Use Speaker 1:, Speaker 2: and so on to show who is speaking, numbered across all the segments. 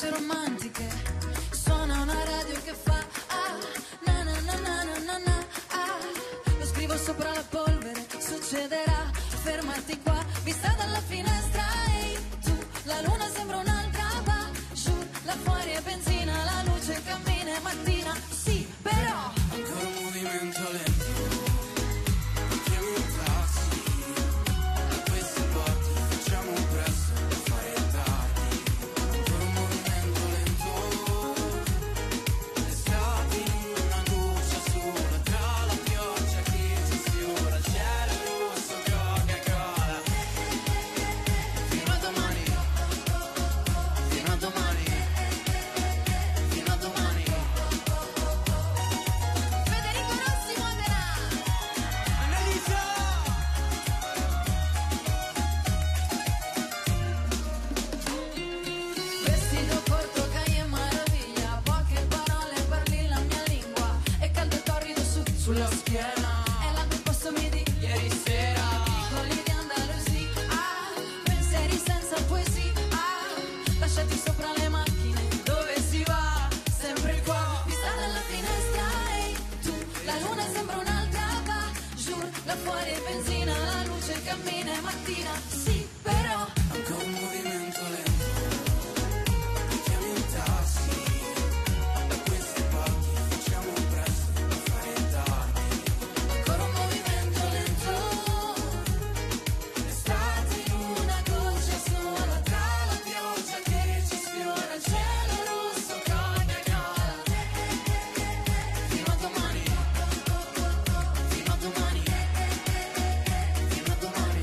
Speaker 1: voci romantiche, suona una radio che fa ah, na na na na na na na ah. Lo scrivo sopra la polvere, succederà, fermati qua, vista dalla finestra, ehi tu, la luna sembra un'altra, va giù, là fuori è benzina, la luce cammina, è mattina, sì, però
Speaker 2: ancora un movimento lento, chiami un taxi, a questi botti facciamo presto per fare tardi, ancora un movimento lento, l'estate in una goccia sola, tra la pioggia che ci sfiora, il cielo rosso, Coca-Cola, fino a domani, fino a domani, fino a domani.
Speaker 1: Federico Rossi Modena.
Speaker 2: Annalisa!
Speaker 1: Vestito corto, caie maraviglia, poche parole, parli la mia lingua, è caldo e torrido sulla schiena, è là che posto mi di
Speaker 2: Ieri sera
Speaker 1: piccoli di Andalusia, ah, pensieri senza poesia, ah, lasciati sopra le macchine, dove si va, sempre qua, vista dalla finestra, ehi tu, la luna sembra un'altra, va giù, là fuori è benzina, la luce cammina, è mattina, sì, però
Speaker 2: ancora un movimento lento, chiami un taxi, da queste parti facciamo presto per fare tardi,
Speaker 1: ancora un movimento lento,
Speaker 2: l'estate in una goccia sola, tra la pioggia che ci sfiora, il cielo rosso, Coca-Cola,
Speaker 1: fino a domani,
Speaker 2: fino a domani, fino a domani.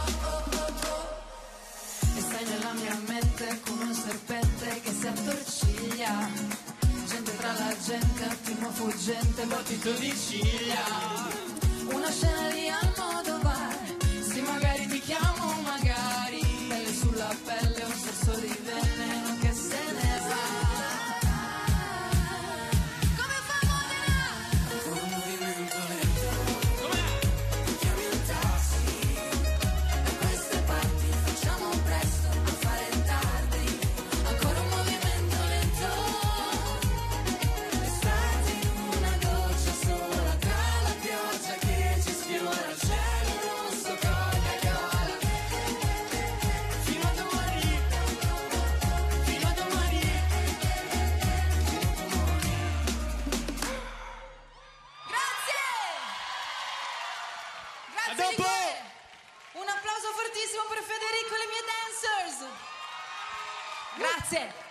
Speaker 1: e stai nella mia mente come un serpente che si attorciglia, gente tra la gente, attimo fuggente, battito di ciglia, una scena di Almodovar, sì magari ti chiamo, magari, pelle sulla pelle, un sorso di veleno che se ne va, come fa Modena?
Speaker 2: Ancora un movimento lento, chiami un taxi,
Speaker 1: Da queste parti facciamo presto a fare tardi, ancora un movimento lento,
Speaker 2: l'estate in una goccia sola, tra la pioggia che ci sfiora, il cielo rosso, Coca-Cola, fino a domani, fino a domani, fino a domani.
Speaker 1: grazie! Grazie
Speaker 3: A dopo!
Speaker 1: di cuore! Un applauso fortissimo per Federico e le mie dancers! Grazie!